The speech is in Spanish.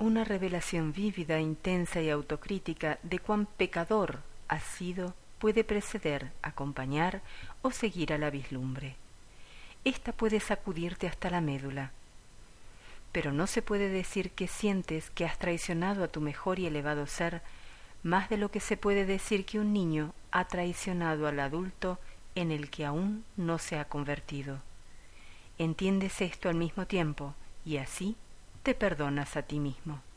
una revelación vívida, intensa y autocrítica de cuán pecador has sido puede preceder, acompañar o seguir a la vislumbre. Esta puede sacudirte hasta la médula. Pero no se puede decir que sientes que has traicionado a tu mejor y elevado ser más de lo que se puede decir que un niño ha traicionado al adulto en el que aún no se ha convertido. Entiendes esto al mismo tiempo y así te perdonas a ti mismo.